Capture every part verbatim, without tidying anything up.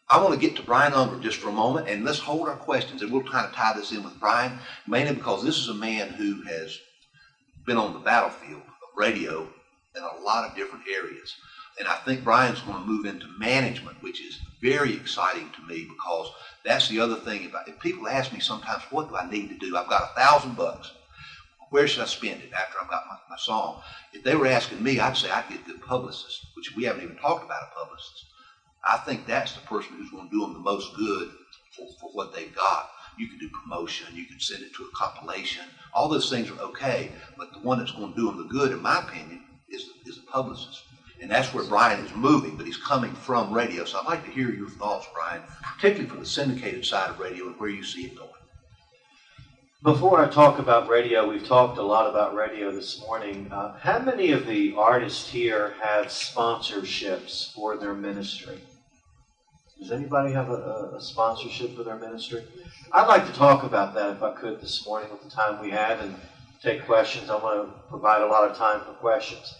I want to get to Brian Unger just for a moment, and let's hold our questions, and we'll kind of tie this in with Brian, mainly because this is a man who has been on the battlefield of radio in a lot of different areas. And I think Brian's going to move into management, which is very exciting to me, because that's the other thing. If, I, if people ask me sometimes, what do I need to do? I've got a thousand bucks. Where should I spend it after I've got my, my song? If they were asking me, I'd say I'd get a good publicist, which we haven't even talked about a publicist. I think that's the person who's going to do them the most good for, for what they've got. You can do promotion, you can send it to a compilation. All those things are okay, but the one that's going to do them the good, in my opinion, is, is a publicist. And that's where Brian is moving, but he's coming from radio. So I'd like to hear your thoughts, Brian, particularly for the syndicated side of radio and where you see it going. Before I talk about radio, we've talked a lot about radio this morning. Uh, how many of the artists here have sponsorships for their ministry? Does anybody have a, a sponsorship for their ministry? I'd like to talk about that if I could this morning with the time we have and take questions. I want to provide a lot of time for questions.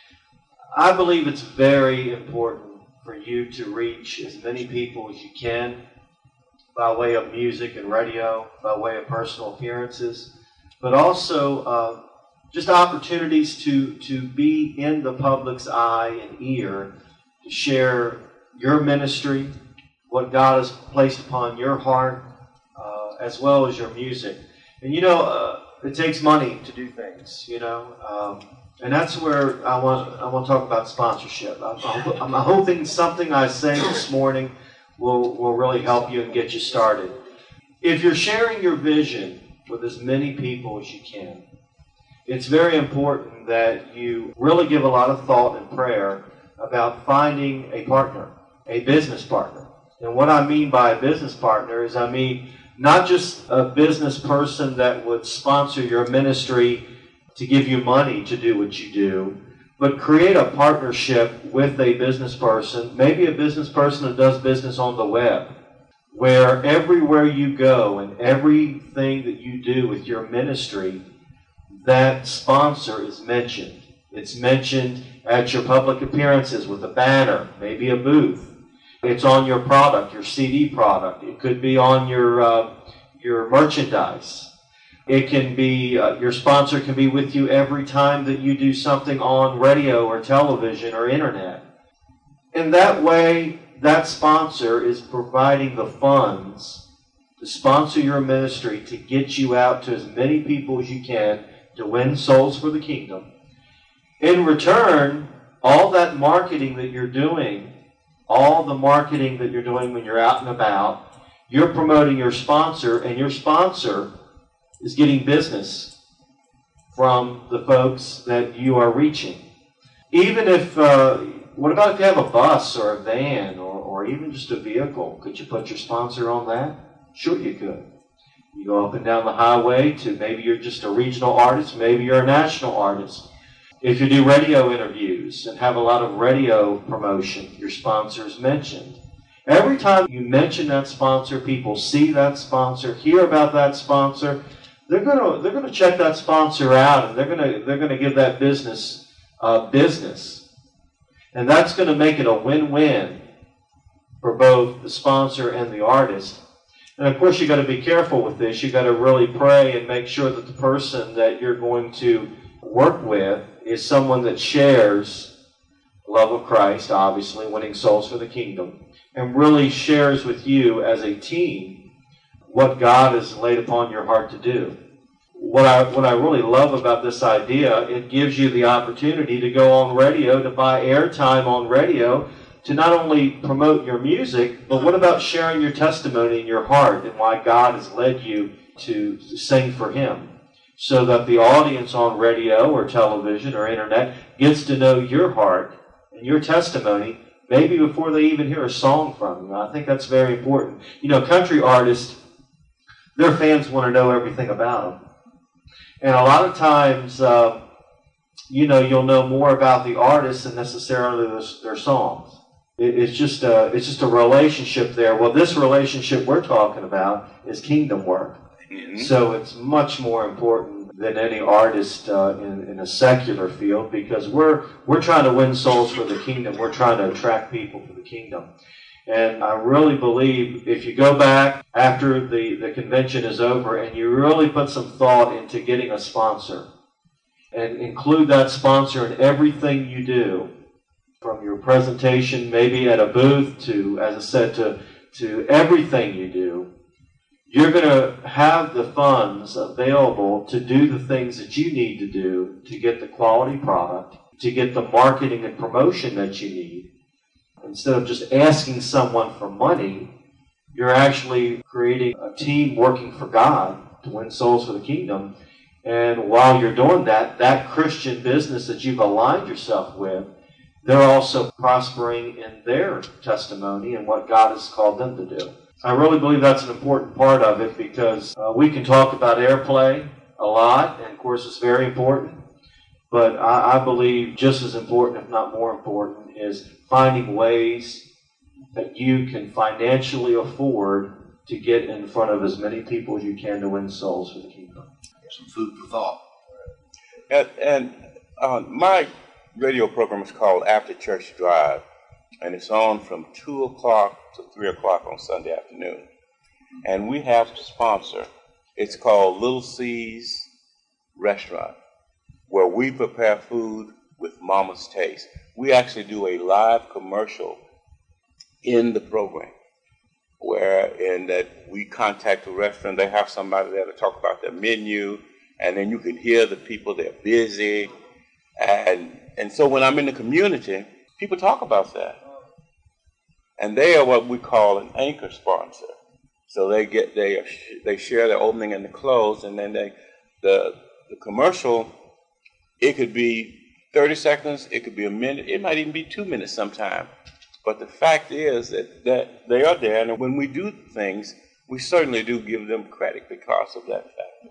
I believe it's very important for you to reach as many people as you can by way of music and radio, by way of personal appearances, but also uh, just opportunities to, to be in the public's eye and ear, to share your ministry, what God has placed upon your heart, uh, as well as your music. And you know, uh, it takes money to do things, you know, um, and that's where I want, I want to talk about sponsorship. I'm, I'm hoping something I say this morning will, will really help you and get you started. If you're sharing your vision with as many people as you can, it's very important that you really give a lot of thought and prayer about finding a partner, a business partner. And what I mean by a business partner is I mean not just a business person that would sponsor your ministry to give you money to do what you do, but create a partnership with a business person, maybe a business person that does business on the web, where everywhere you go and everything that you do with your ministry, that sponsor is mentioned. It's mentioned at your public appearances with a banner, maybe a booth. It's on your product, your C D product. It could be on your uh, your merchandise. It can be, uh, your sponsor can be with you every time that you do something on radio or television or internet. In that way, that sponsor is providing the funds to sponsor your ministry, to get you out to as many people as you can, to win souls for the kingdom. In return, all that marketing that you're doing, all the marketing that you're doing when you're out and about, you're promoting your sponsor, and your sponsor is getting business from the folks that you are reaching. Even if, uh, what about if you have a bus or a van or, or even just a vehicle? Could you put your sponsor on that? Sure you could. You go up and down the highway to, maybe you're just a regional artist, maybe you're a national artist. If you do radio interviews and have a lot of radio promotion, your sponsor is mentioned. Every time you mention that sponsor, people see that sponsor, hear about that sponsor, they're gonna they're gonna check that sponsor out, and they're gonna they're gonna give that business uh, business, and that's gonna make it a win-win for both the sponsor and the artist. And of course, you got to be careful with this. You got to really pray and make sure that the person that you're going to work with is someone that shares the love of Christ, obviously, winning souls for the kingdom, and really shares with you as a team what God has laid upon your heart to do. What I, what I really love about this idea, it gives you the opportunity to go on radio, to buy airtime on radio, to not only promote your music, but what about sharing your testimony in your heart and why God has led you to sing for Him, so that the audience on radio or television or internet gets to know your heart and your testimony maybe before they even hear a song from you. I think that's very important. You know, country artists, their fans want to know everything about them. And a lot of times, uh, you know, you'll know more about the artist than necessarily their, their songs. It, it's just a, it's just a relationship there. Well, this relationship we're talking about is kingdom work. Mm-hmm. So it's much more important than any artist uh, in, in a secular field, because we're we're trying to win souls for the kingdom. We're trying to attract people for the kingdom. And I really believe if you go back after the, the convention is over and you really put some thought into getting a sponsor and include that sponsor in everything you do, from your presentation maybe at a booth to, as I said, to, to everything you do, you're going to have the funds available to do the things that you need to do to get the quality product, to get the marketing and promotion that you need. Instead of just asking someone for money, you're actually creating a team working for God to win souls for the kingdom. And while you're doing that, that Christian business that you've aligned yourself with, they're also prospering in their testimony and what God has called them to do. I really believe that's an important part of it, because uh, we can talk about airplay a lot, and of course it's very important, but I, I believe just as important, if not more important, is finding ways that you can financially afford to get in front of as many people as you can to win souls for the kingdom. Some food for thought. And, and uh, my radio program is called After Church Drive, and it's on from two o'clock to three o'clock on Sunday afternoon. And we have a sponsor. It's called Little C's Restaurant, where we prepare food with Mama's Taste. We actually do a live commercial in the program, where in that we contact the restaurant. They have somebody there to talk about their menu, and then you can hear the people. They're busy. And, and so when I'm in the community, people talk about that. And they are what we call an anchor sponsor. So they get they they share the opening and the close, and then they the the commercial, it could be thirty seconds, it could be a minute, it might even be two minutes sometime. But the fact is that, that they are there, and when we do things, we certainly do give them credit because of that fact.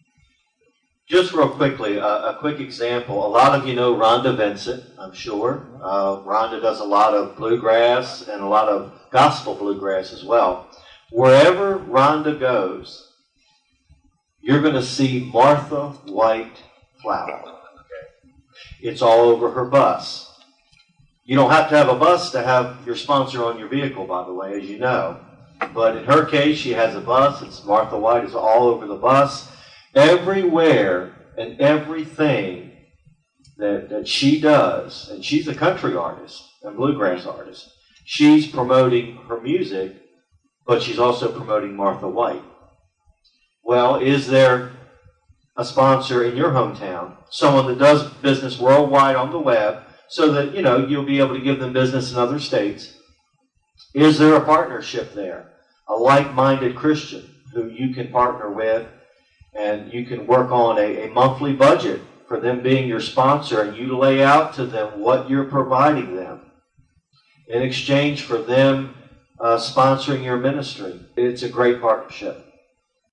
Just real quickly, uh, a quick example. A lot of you know Rhonda Vincent, I'm sure. Uh, Rhonda does a lot of bluegrass and a lot of gospel bluegrass as well. Wherever Rhonda goes, you're going to see Martha White flour. It's all over her bus. You don't have to have a bus to have your sponsor on your vehicle, by the way, as you know. But in her case, she has a bus. It's Martha White. It's all over the bus. Everywhere and everything that, that she does, and she's a country artist, a bluegrass artist, she's promoting her music, but she's also promoting Martha White. Well, is there a sponsor in your hometown, someone that does business worldwide on the web, so that, you know, you'll be able to give them business in other states? Is there a partnership there? A like-minded Christian who you can partner with, and you can work on a, a monthly budget for them being your sponsor, and you lay out to them what you're providing them in exchange for them uh, sponsoring your ministry. It's a great partnership.